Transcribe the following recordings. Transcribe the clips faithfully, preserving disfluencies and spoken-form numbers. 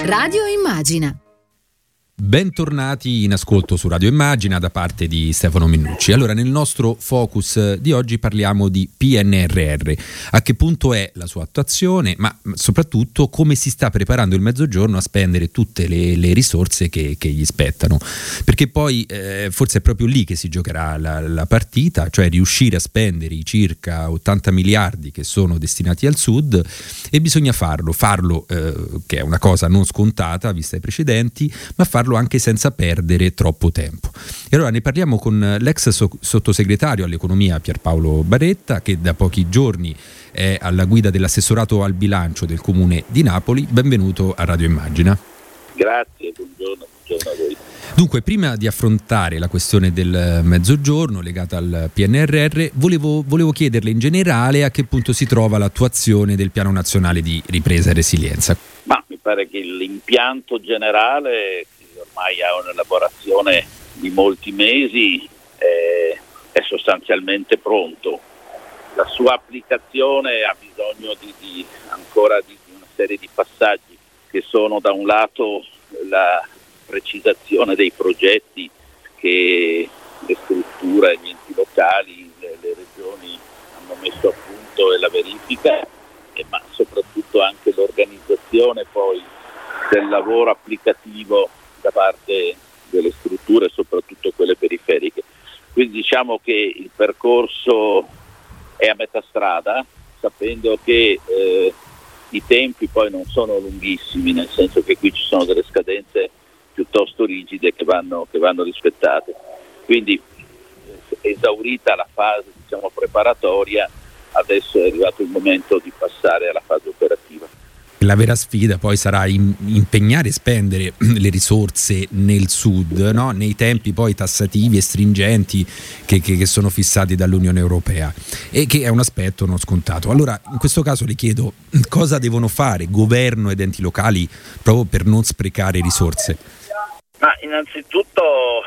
Radio Immagina. Bentornati in ascolto su Radio Immagina da parte di Stefano Minucci. Allora, nel nostro focus di oggi parliamo di P N R R. A che punto è la sua attuazione, ma soprattutto come si sta preparando il Mezzogiorno a spendere tutte le, le risorse che, che gli spettano. Perché poi eh, forse è proprio lì che si giocherà la, la partita, cioè riuscire a spendere i circa ottanta miliardi che sono destinati al Sud, e bisogna farlo, farlo eh, che è una cosa non scontata vista i precedenti, ma farlo anche senza perdere troppo tempo. E allora ne parliamo con l'ex so- sottosegretario all'economia Pierpaolo Baretta, che da pochi giorni è alla guida dell'assessorato al bilancio del Comune di Napoli. Benvenuto a Radio Immagina. Grazie, buongiorno, buongiorno a voi. Dunque, prima di affrontare la questione del Mezzogiorno legata al P N R R, volevo, volevo chiederle in generale a che punto si trova l'attuazione del Piano Nazionale di Ripresa e Resilienza. Ma mi pare che l'impianto generale, ormai ha un'elaborazione di molti mesi, è, è sostanzialmente pronto. La sua applicazione ha bisogno di, di ancora di una serie di passaggi, che sono da un lato la precisazione dei progetti che le strutture, gli enti locali, le, le regioni hanno messo a punto, e la verifica, e, ma soprattutto anche l'organizzazione poi del lavoro applicativo da parte delle strutture, soprattutto quelle periferiche. Quindi diciamo che il percorso è a metà strada, sapendo che eh, i tempi poi non sono lunghissimi, nel senso che qui ci sono delle scadenze piuttosto rigide che vanno, che vanno rispettate. Quindi eh, esaurita la fase, diciamo, preparatoria, adesso è arrivato il momento di passare alla fase operativa. La vera sfida poi sarà in, impegnare e spendere le risorse nel Sud, no? Nei tempi poi tassativi e stringenti che, che, che sono fissati dall'Unione Europea, e che è un aspetto non scontato. Allora, in questo caso le chiedo cosa devono fare governo ed enti locali proprio per non sprecare risorse. Ma innanzitutto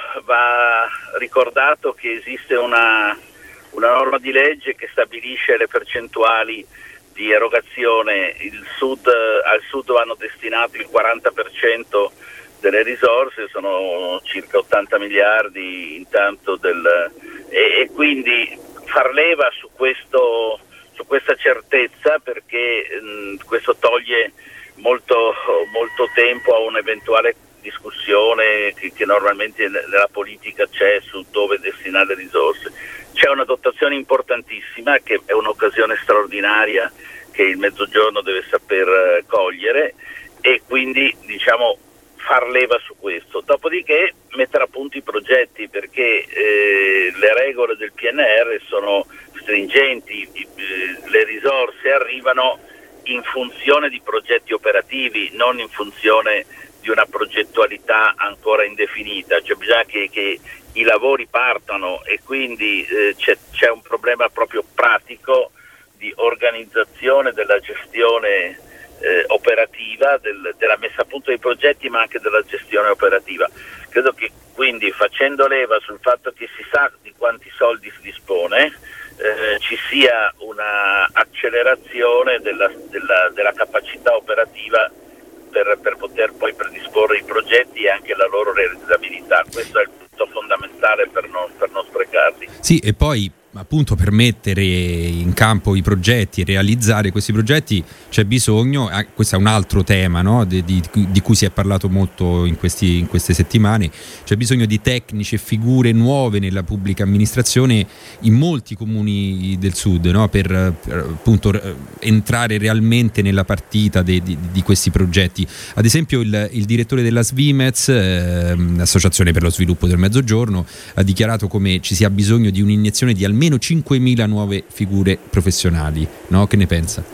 va ricordato che esiste una, una norma di legge che stabilisce le percentuali di erogazione. Il sud, al Sud vanno destinati il quaranta per cento delle risorse, sono circa ottanta miliardi intanto del, e, e quindi far leva su questo, su questa certezza, perché mh, questo toglie molto, molto tempo a un'eventuale discussione che, che normalmente nella politica c'è su dove destinare le risorse. C'è una dotazione importantissima che è un'occasione straordinaria che il Mezzogiorno deve saper cogliere, e quindi diciamo far leva su questo. Dopodiché mettere a punto i progetti, perché eh, le regole del P N R sono stringenti, eh, le risorse arrivano in funzione di progetti operativi, non in funzione di una progettualità ancora indefinita, cioè bisogna che, che i lavori partano, e quindi eh, c'è, c'è un problema proprio pratico di organizzazione della gestione eh, operativa, del, della messa a punto dei progetti, ma anche della gestione operativa. Credo che quindi, facendo leva sul fatto che si sa di quanti soldi si dispone, eh, ci sia una accelerazione della, della, della capacità operativa per, per poter poi predisporre i progetti e anche la loro realizzabilità. Questo è il punto fondamentale per non, per non sprecarli. Sì, e poi appunto per mettere in campo i progetti e realizzare questi progetti c'è bisogno, eh, questo è un altro tema, no? di, di, di cui si è parlato molto in, questi, in queste settimane, c'è bisogno di tecnici e figure nuove nella pubblica amministrazione in molti comuni del Sud, no? per, per appunto entrare realmente nella partita de, di, di questi progetti. Ad esempio il, il direttore della Svimez, eh, Associazione per lo Sviluppo del Mezzogiorno, ha dichiarato come ci sia bisogno di un'iniezione di almeno almeno cinquemila nuove figure professionali, no? Che ne pensa?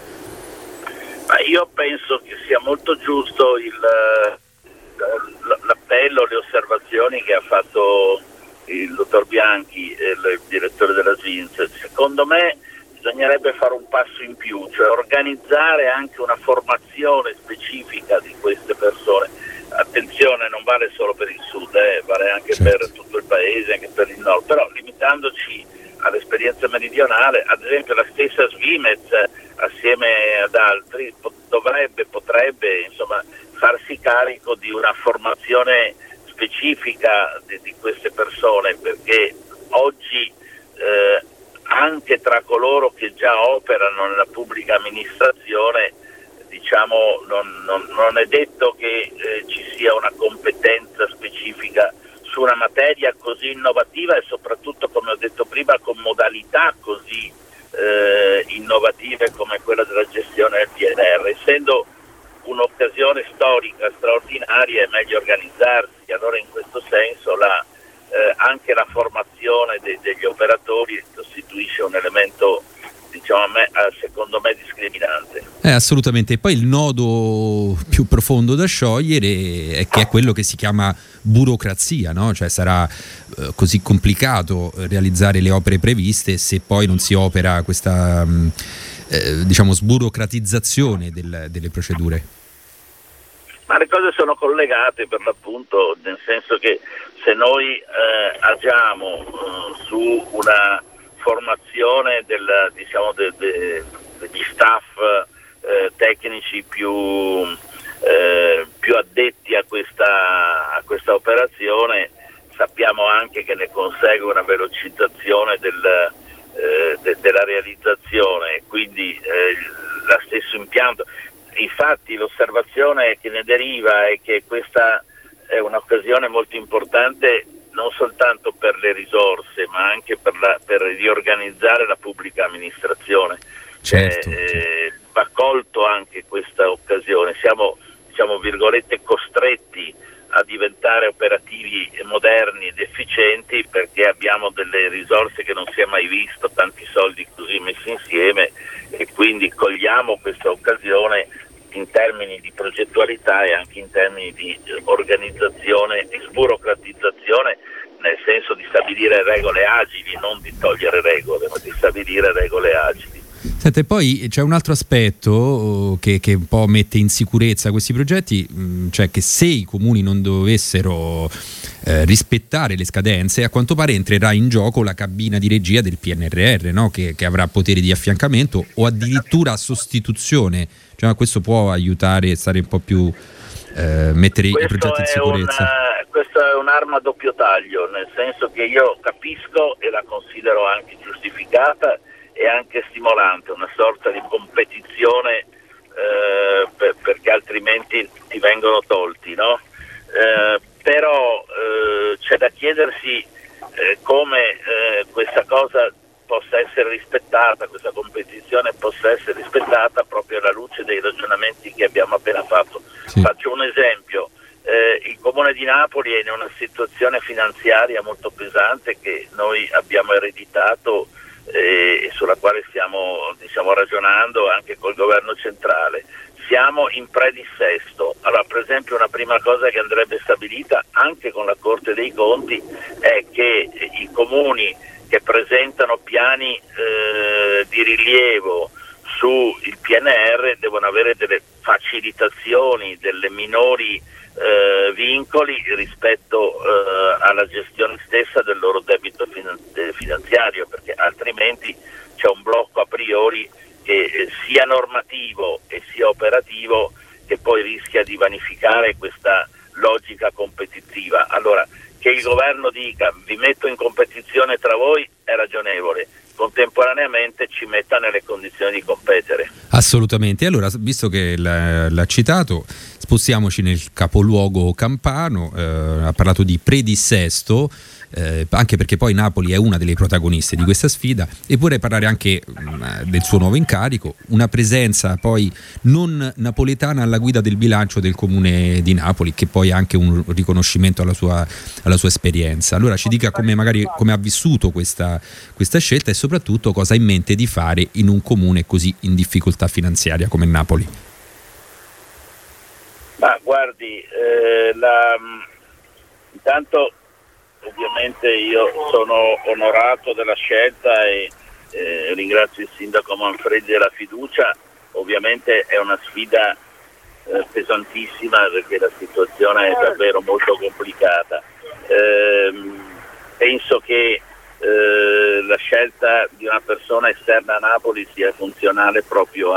Ma io penso che sia molto giusto il, l'appello, le osservazioni che ha fatto il dottor Bianchi, il direttore della Svimez. Secondo me bisognerebbe fare un passo in più, cioè organizzare anche una formazione specifica di queste persone. Attenzione, non vale solo per il Sud, eh, vale anche certo. per tutto il paese, anche per il Nord, però limitandoci all'esperienza meridionale, ad esempio la stessa Svimez assieme ad altri dovrebbe, potrebbe insomma farsi carico di una formazione specifica di, di queste persone, perché oggi eh, anche tra coloro che già operano nella pubblica amministrazione, diciamo, non, non, non è detto che eh, ci sia una competenza specifica su una materia così innovativa e soprattutto, come ho detto prima, con modalità così eh, innovative come quella della gestione del P N R. Essendo un'occasione storica straordinaria, è meglio organizzarsi. Allora, in questo senso la Eh, anche la formazione de- degli operatori costituisce un elemento, diciamo, a me, a, secondo me discriminante. Eh, assolutamente. E poi il nodo più profondo da sciogliere è che è quello che si chiama burocrazia, no? Cioè sarà eh, così complicato realizzare le opere previste se poi non si opera questa mh, eh, diciamo sburocratizzazione del, delle procedure. Ma le cose sono collegate, per l'appunto, nel senso che se noi eh, agiamo eh, su una formazione del, diciamo, de, de, degli staff eh, tecnici più, eh, più addetti a questa, a questa operazione, sappiamo anche che ne consegue una velocizzazione del, eh, de, della realizzazione, quindi eh, lo stesso impianto. Infatti l'osservazione che ne deriva è che questa è un'occasione molto importante non soltanto per le risorse, ma anche per, la, per riorganizzare la pubblica amministrazione. Certo, eh, certo. Va colto anche questa occasione. Siamo, diciamo, virgolette, costretti a diventare operativi, moderni ed efficienti, perché abbiamo delle risorse che non si è mai visto, tanti soldi così messi insieme, e quindi cogliamo questa occasione in termini di progettualità e anche in termini di organizzazione, di sburocratizzazione, nel senso di stabilire regole agili, non di togliere regole, ma di stabilire regole agili. Senta, e poi c'è un altro aspetto che, che un po' mette in sicurezza questi progetti, cioè che se i comuni non dovessero eh, rispettare le scadenze, a quanto pare entrerà in gioco la cabina di regia del P N R R, no? che, che avrà poteri di affiancamento o addirittura sostituzione. Cioè, questo può aiutare a stare un po' più eh, mettere questo i progetti in sicurezza. Una, questo è un'arma a doppio taglio, nel senso che io capisco e la considero anche giustificata e anche stimolante, una sorta di competizione eh, per, perché altrimenti ti vengono tolti, no? Eh, però eh, c'è da chiedersi eh, come eh, questa cosa possa essere rispettata, questa competizione possa essere rispettata proprio alla luce dei ragionamenti che abbiamo appena fatto. Sì. Faccio un esempio, eh, il Comune di Napoli è in una situazione finanziaria molto pesante che noi abbiamo ereditato e sulla quale stiamo, diciamo, ragionando anche col governo centrale. Siamo in predissesto. Allora, per esempio, una prima cosa che andrebbe stabilita anche con la Corte dei Conti è che i comuni che presentano piani eh, di rilievo sul P N R devono avere delle facilitazioni, delle minori eh, vincoli rispetto eh, alla gestione stessa del loro debito finan- finanziario, perché altrimenti c'è un blocco a priori che eh, sia normativo e sia operativo, che poi rischia di vanificare questa logica competitiva. Allora, che il governo dica vi metto in competizione tra voi è ragionevole, contemporaneamente ci metta nelle condizioni di competere. Assolutamente. Allora, visto che l'ha, l'ha citato, spostiamoci nel capoluogo campano. Eh, ha parlato di predissesto, eh, anche perché poi Napoli è una delle protagoniste di questa sfida, e vorrei parlare anche mh, del suo nuovo incarico, una presenza poi non napoletana alla guida del bilancio del comune di Napoli, che poi è anche un riconoscimento alla sua, alla sua esperienza. Allora ci dica come magari come ha vissuto questa, questa scelta e soprattutto cosa ha in mente di fare in un comune così in difficoltà finanziaria come Napoli. Ma guardi, eh, la, intanto ovviamente io sono onorato della scelta e eh, ringrazio il sindaco Manfredi della fiducia. Ovviamente è una sfida eh, pesantissima, perché la situazione è davvero molto complicata. Eh, penso che eh, la scelta di una persona esterna a Napoli sia funzionale proprio a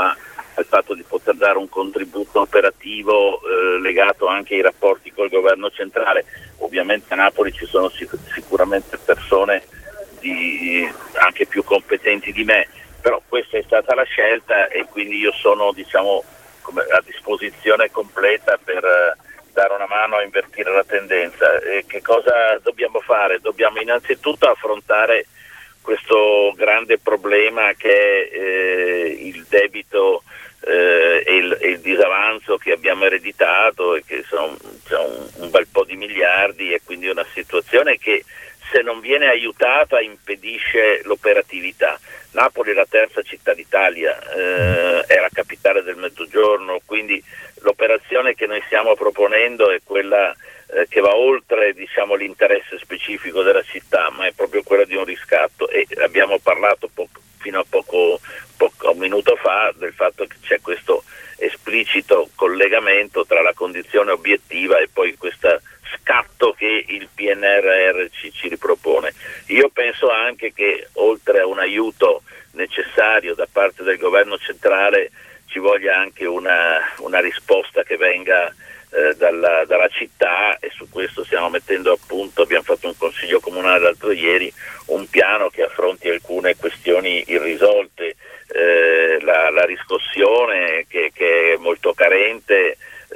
al fatto di poter dare un contributo operativo eh, legato anche ai rapporti col governo centrale. Ovviamente a Napoli ci sono sic- sicuramente persone di, anche più competenti di me, però questa è stata la scelta e quindi io sono diciamo come, a disposizione completa per eh, dare una mano a invertire la tendenza. E che cosa dobbiamo fare? Dobbiamo innanzitutto affrontare questo grande problema che è eh, il debito eh, e, il, e il disavanzo che abbiamo ereditato, e che sono c'è un, un bel po' di miliardi, e quindi una situazione che se non viene aiutata impedisce l'operatività. Napoli è la terza città d'Italia, eh, è la capitale del Mezzogiorno, quindi l'operazione che noi stiamo proponendo è quella eh, che va oltre diciamo, l'interesse specifico della città, ma è proprio quella di un riscatto, e abbiamo parlato poco, fino a poco, poco un minuto fa del fatto che c'è questo esplicito collegamento tra la condizione obiettiva e poi questo scatto che il P N R R ci, ci ripropone. Io penso anche che oltre a un aiuto necessario da parte del governo centrale ci voglia anche una, una risposta che venga eh, dalla, dalla città, e su questo stiamo mettendo a punto, abbiamo fatto un consiglio comunale l'altro ieri, un piano che affronti alcune questioni irrisolte, eh, la, la riscossione che, che è molto carente,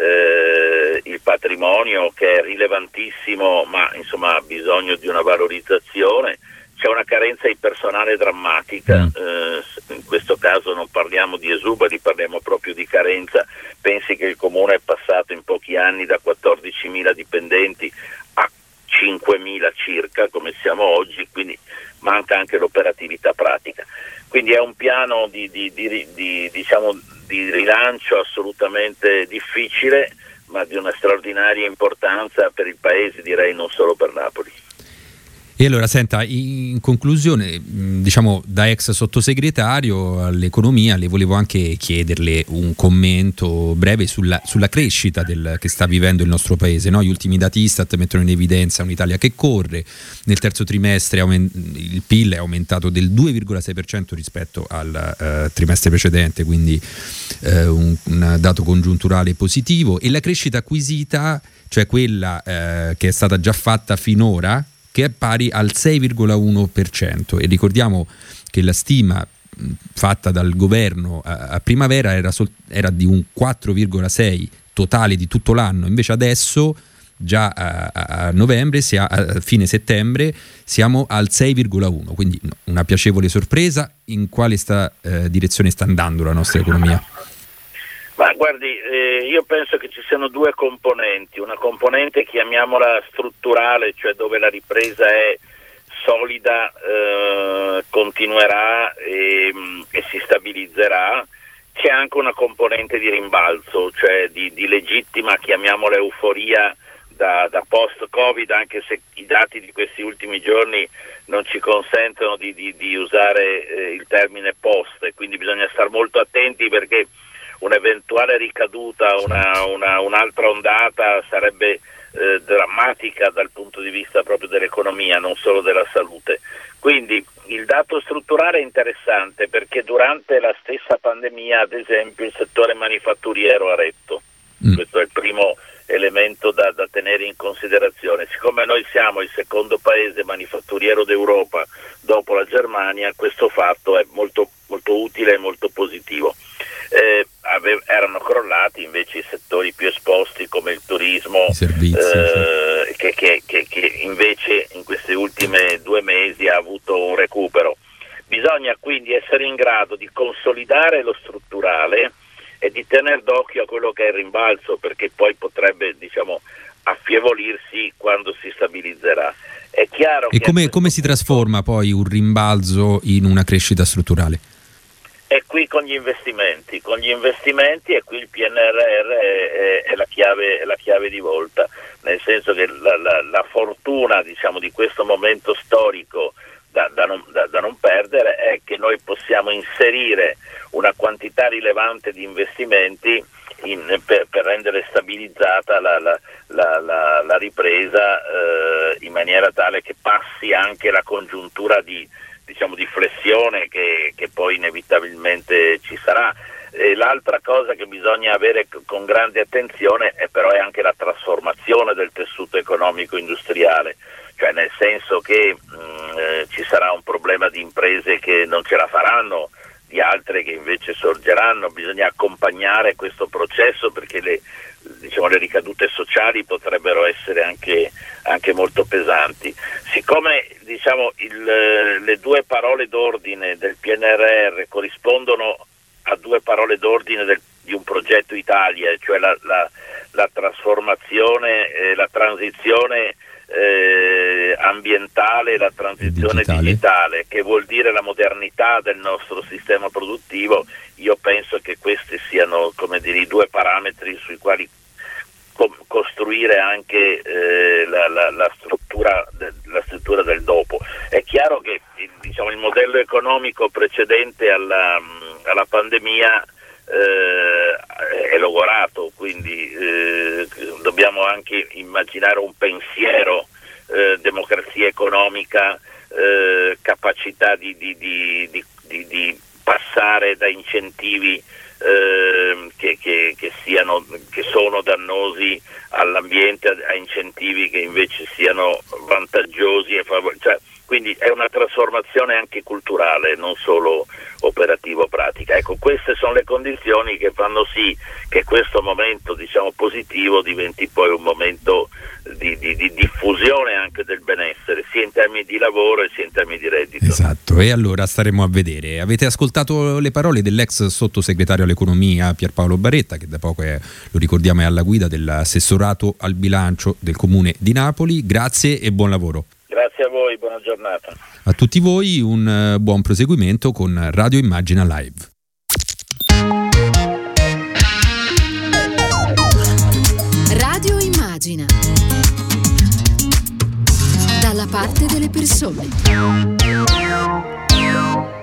eh, il patrimonio che è rilevantissimo ma insomma ha bisogno di una valorizzazione. C'è una carenza di personale drammatica, eh, in questo caso non parliamo di esuberi, parliamo proprio di carenza. Pensi che il comune è passato in pochi anni da quattordicimila dipendenti a cinquemila circa, come siamo oggi, quindi manca anche l'operatività pratica. Quindi è un piano di, di, di, di, diciamo, di rilancio assolutamente difficile, ma di una straordinaria importanza per il Paese, direi non solo per Napoli. E allora, senta, in conclusione, diciamo da ex sottosegretario all'economia, le volevo anche chiederle un commento breve sulla, sulla crescita del, che sta vivendo il nostro paese, no? Gli ultimi dati Istat mettono in evidenza un'Italia che corre, nel terzo trimestre aument- il P I L è aumentato del due virgola sei per cento rispetto al uh, trimestre precedente, quindi uh, un, un dato congiunturale positivo, e la crescita acquisita, cioè quella uh, che è stata già fatta finora, che è pari al sei virgola uno per cento, e ricordiamo che la stima mh, fatta dal governo a, a primavera era, sol- era di un quattro virgola sei totale di tutto l'anno, invece adesso già a, a novembre, sia, a fine settembre, siamo al sei virgola uno, quindi una piacevole sorpresa. In quale sta, eh, direzione sta andando la nostra economia? Ma guardi, eh, io penso che ci siano due componenti, una componente chiamiamola strutturale, cioè dove la ripresa è solida, eh, continuerà e, e si stabilizzerà. C'è anche una componente di rimbalzo, cioè di, di legittima, chiamiamola euforia da, da post-Covid, anche se i dati di questi ultimi giorni non ci consentono di, di, di usare eh, il termine post, e quindi bisogna stare molto attenti, perché un'eventuale ricaduta, una, una, un'altra ondata sarebbe eh, drammatica dal punto di vista proprio dell'economia, non solo della salute. Quindi il dato strutturale è interessante, perché durante la stessa pandemia, ad esempio, il settore manifatturiero ha retto. Mm. Questo è il primo elemento da, da tenere in considerazione. Siccome noi siamo il secondo paese manifatturiero d'Europa dopo la Germania, questo fatto è molto, molto utile e molto positivo. Eh, ave- erano crollati invece i settori più esposti come il turismo, servizi, eh, che, che, che, che invece in queste ultime due mesi ha avuto un recupero. Bisogna quindi essere in grado di consolidare lo strutturale e di tenere d'occhio a quello che è il rimbalzo, perché poi potrebbe, diciamo, affievolirsi quando si stabilizzerà. È chiaro. E che come, come si trasforma poi un rimbalzo in una crescita strutturale? È qui con gli investimenti, con gli investimenti e qui il P N R R è, è, è, la, chiave, è la chiave di volta, nel senso che la, la, la fortuna, diciamo, di questo momento storico da, da, non, da, da non perdere è che noi possiamo inserire una quantità rilevante di investimenti in, per, per rendere stabilizzata la, la, la, la, la ripresa eh, in maniera tale che passi anche la congiuntura di diciamo di flessione che, che poi inevitabilmente ci sarà. E l'altra cosa che bisogna avere con grande attenzione è però è anche la trasformazione del tessuto economico industriale, cioè nel senso che mh, eh, ci sarà un problema di imprese che non ce la faranno, di altre che invece sorgeranno. Bisogna accompagnare questo processo perché le, diciamo, le ricadute sociali potrebbero essere anche, anche molto pesanti. Siccome diciamo, il, le due parole d'ordine del P N R R corrispondono a due parole d'ordine del, di un progetto Italia, cioè la, la, la trasformazione, eh, la transizione eh, ambientale e la transizione digitale. digitale, che vuol dire la modernità del nostro sistema produttivo, io penso che questi siano, come dire, i due parametri sui quali co- costruire anche eh, la, la, la, struttura de, la struttura del dopo. È chiaro che diciamo, il modello economico precedente alla, alla pandemia eh, è logorato, quindi eh, dobbiamo anche immaginare un pensiero, eh, democrazia economica, eh, capacità di, di, di, di, di, di passare da incentivi eh, che, che, che, siano, che sono dannosi all'ambiente a incentivi che invece siano vantaggiosi e favorevoli. Cioè, quindi è una trasformazione anche culturale, non solo operativo-pratica. Ecco, queste sono le condizioni che fanno sì che questo momento, diciamo, positivo diventi poi un momento di, di, di diffusione anche del benessere, sia in termini di lavoro e sia in termini di reddito. Esatto, e allora staremo a vedere. Avete ascoltato le parole dell'ex sottosegretario all'economia Pierpaolo Baretta, che da poco è, lo ricordiamo, è alla guida dell'assessorato al bilancio del Comune di Napoli. Grazie e buon lavoro. Grazie a voi, buona giornata. A tutti voi un uh, buon proseguimento con Radio Immagina Live. Radio Immagina. Dalla parte delle persone.